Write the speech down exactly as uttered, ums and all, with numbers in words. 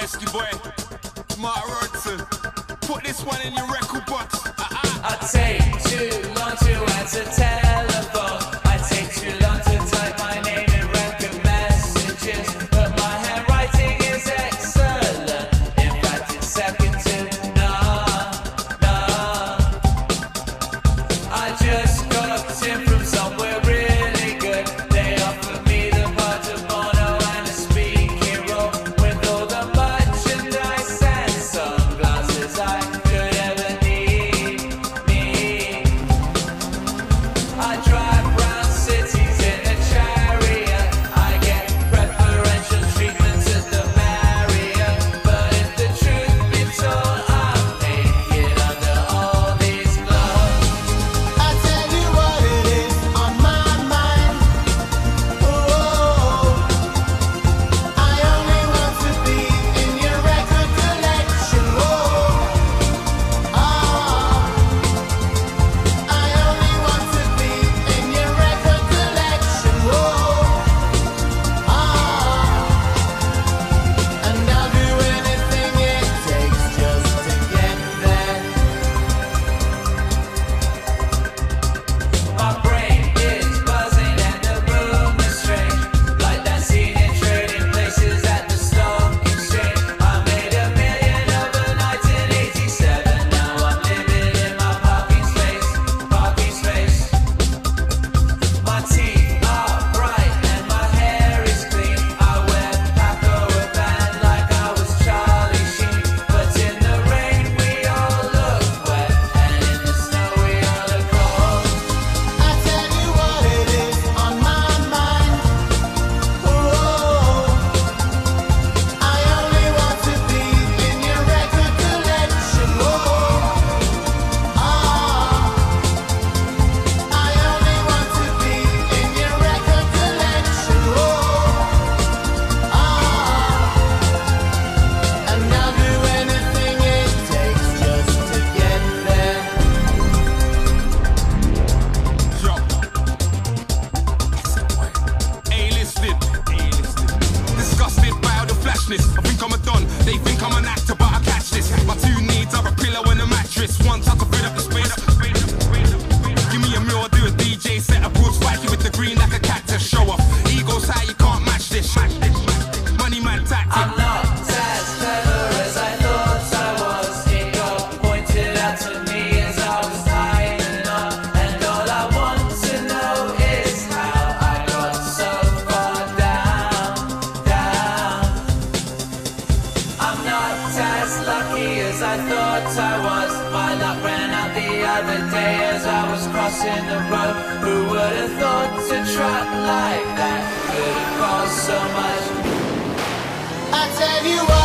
Whiskey boy, Mark Rodson. Put this one in your record box. Uh-uh. I take too long to answer telephone. I take too long to type my name in record messages. But my handwriting is excellent. In fact, it's second to none, none. I just got in from somewhere really good. They offered me the part of mono and a speaking role with all the merchandise and sunglasses I could ever need. Me, I drive round cities in a chariot. I get preferential treatment at the Marriott. But if the truth be told, I'm naked under all these clothes. I tell you what it is on my mind. Oh, I only want to be in your record collection. Oh, ah, I only want to be in your record collection. Oh, ah, and I'll do anything it takes just to get there. My brain is buzzing and the room is strange, like that scene in Trading Places at the Stock Exchange. I made a million overnight in eighty-seven. Now I'm living in my parking space, parking space. My teeth are bright and my hair is clean. I wear Paco Rabanne like I was Charlie Sheen. But in the rain we all look wet, and in the snow we all look cold. I tell you what it is on my mind. Oh, I only want to be in your record collection. Oh, ah, I only want to be in your record collection. Oh, ah, and I'll do anything it takes just to get there. Yo. A-listed. A-listed. Disgusted by all the flashness. I think I'm a don. They think I'm an actor, but I catch this. My two needs are a pillow and a mattress. One tuck of up the space. Give me a meal, I'll do a D J set. A broad spiky with the green like a cactus. Show off. Ego's high, you can't match this. Money man tactic. I'm not as clever as I thought I was. It got pointed out to me as I was tying up. And all I want to know is how I got so far down, down. I'm not as lucky as I thought I was. My luck ran out the other day as I was crossing the road. Who would have thought to truck like that could have cost so much? I tell you what.